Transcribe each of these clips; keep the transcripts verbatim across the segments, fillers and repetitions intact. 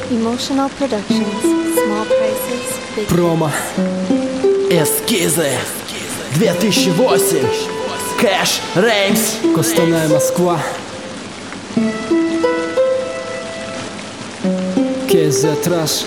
Emotional Productions. Small prices, big Промо. Эскизы две тысячи восемь. Кэш Реймс. Костаная Москва. кей зет Rush.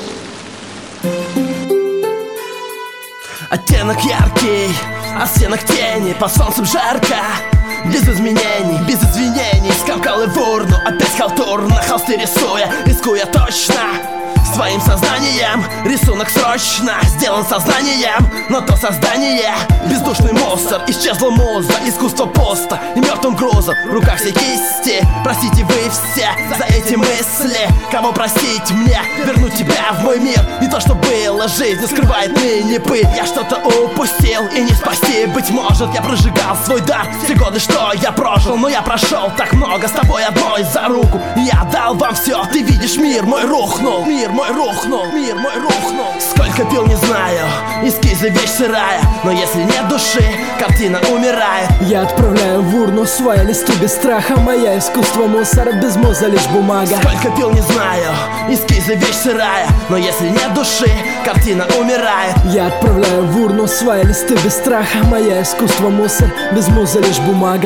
Оттенок яркий, оттенок тени, под солнцем жарко. Без изменений, без извинений. Скакал и в урну, опять халтурно. Холсты рисуя, рискуя точно своим сознанием. Рисунок срочно сделан сознанием, но то создание бездушный мусор. Исчезла муза, искусство пусто и мертвым грузом в руках все кисти. Простите вы все за эти мысли. Кого простить мне? Вернуть тебя в мой мир. Не то что было, жизнь скрывает ныне пыль. Я что-то упустил и не спасти. Быть может, я прожигал свой дар все годы, что я прожил. Но я прошел так много с тобой одной за руку. Я дал вам все, ты видишь, мир мой рухнул. Мир мой рухнул, мир мой рухнул. Сколько пил, не знаю, эскизы вещь сырая. Но если нет души, картина умирает. Я отправляю в урну свои листы без страха. Моя искусство мусора, без муза лишь бумага. Сколько пил, не знаю, эскизы вещь сырая. Но если нет души, картина умирает. Я отправляю в урну свои листы без страха. Моя искусство мусор, без муза лишь бумага.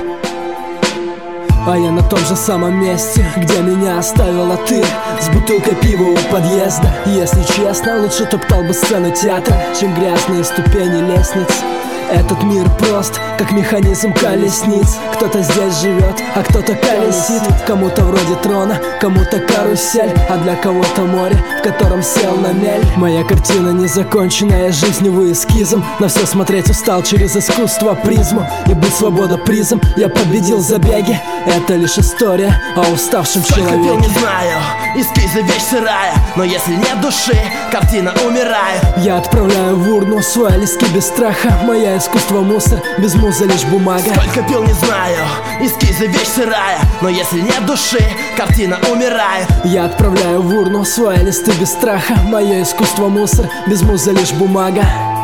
А я на том же самом месте, где меня оставила ты, с бутылкой пива у подъезда. Если честно, лучше топтал бы сцену театра, чем грязные ступени лестниц. Этот мир прост, как механизм колесниц. Кто-то здесь живет, а кто-то колесит. Кому-то вроде трона, кому-то карусель, а для кого-то море, в котором сел на мель. Моя картина незаконченная жизнью эскизом. На все смотреть устал через искусство призму. И быть свобода призом, я победил забеги. Это лишь история о уставшем Сколько человеке. пил, не знаю, эскизы вещь сырая. Но если нет души, картина умирает. Я отправляю в урну свои листки без страха. Моя искусство мусор, без муза лишь бумага. Сколько пил, не знаю, эскизы вещь сырая. Но если нет души, картина умирает. Я отправляю в урну свои листы без страха. Мое искусство мусор, без муза лишь бумага.